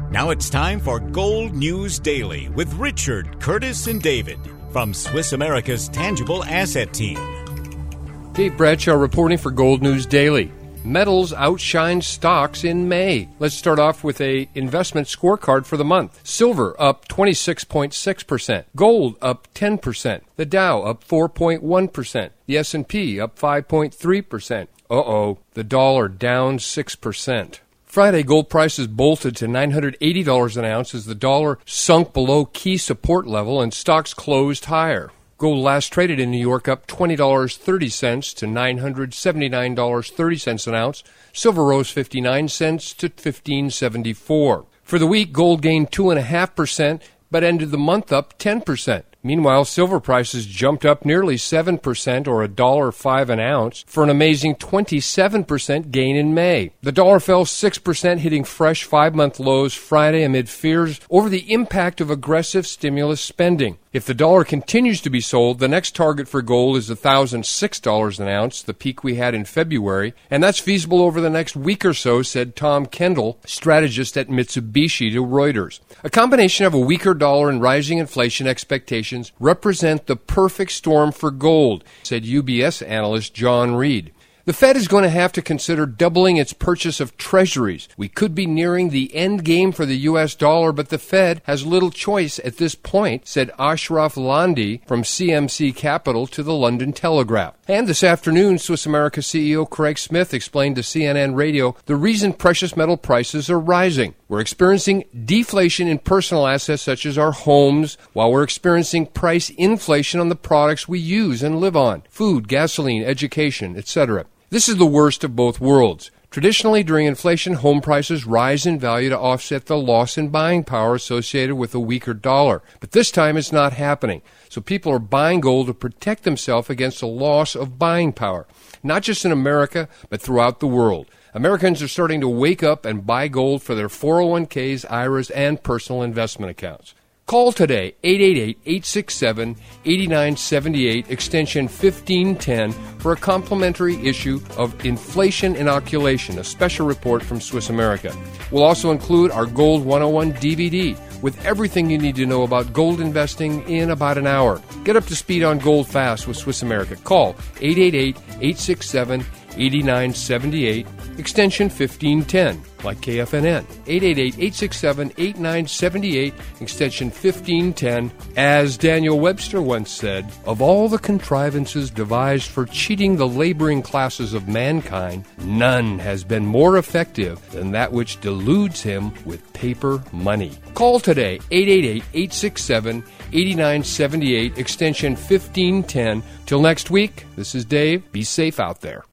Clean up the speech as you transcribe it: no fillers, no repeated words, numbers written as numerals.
Now it's time for Gold News Daily with Richard, Curtis, and David from Swiss America's Tangible Asset Team. Dave Bradshaw reporting for Gold News Daily. Metals outshine stocks in May. Let's start off with a investment scorecard for the month. Silver up 26.6%. Gold up 10%. The Dow up 4.1%. The S&P up 5.3%. The dollar down 6%. Friday, gold prices bolted to $980 an ounce as the dollar sunk below key support level and stocks closed higher. Gold last traded in New York up $20.30 to $979.30 an ounce. Silver rose 59 cents to $15.74. For the week, gold gained 2.5%, but ended the month up 10%. Meanwhile, silver prices jumped up nearly 7% or $1.05 an ounce for an amazing 27% gain in May. The dollar fell 6%, hitting fresh 5-month lows Friday amid fears over the impact of aggressive stimulus spending. If the dollar continues to be sold, the next target for gold is $1,006 an ounce, the peak we had in February, and that's feasible over the next week or so, said Tom Kendall, strategist at Mitsubishi, to Reuters. A combination of a weaker dollar and rising inflation expectations represent the perfect storm for gold, said UBS analyst John Reed. The Fed is going to have to consider doubling its purchase of treasuries. We could be nearing the end game for the U.S. dollar, but the Fed has little choice at this point, said Ashraf Landi from CMC Capital to the London Telegraph. And this afternoon, Swiss America CEO Craig Smith explained to CNN Radio the reason precious metal prices are rising. We're experiencing deflation in personal assets such as our homes, while we're experiencing price inflation on the products we use and live on, food, gasoline, education, etc. This is the worst of both worlds. Traditionally, during inflation, home prices rise in value to offset the loss in buying power associated with a weaker dollar. But this time it's not happening. So people are buying gold to protect themselves against a loss of buying power, not just in America, but throughout the world. Americans are starting to wake up and buy gold for their 401ks, IRAs, and personal investment accounts. Call today, 888-867-8978, extension 1510, for a complimentary issue of Inflation Inoculation, a special report from Swiss America. We'll also include our Gold 101 DVD with everything you need to know about gold investing in about an hour. Get up to speed on gold fast with Swiss America. Call 888-867-8978, extension 1510, like KFNN. 888-867-8978, extension 1510. As Daniel Webster once said, of all the contrivances devised for cheating the laboring classes of mankind, none has been more effective than that which deludes him with paper money. Call today, 888-867-8978, extension 1510. Till next week, this is Dave. Be safe out there.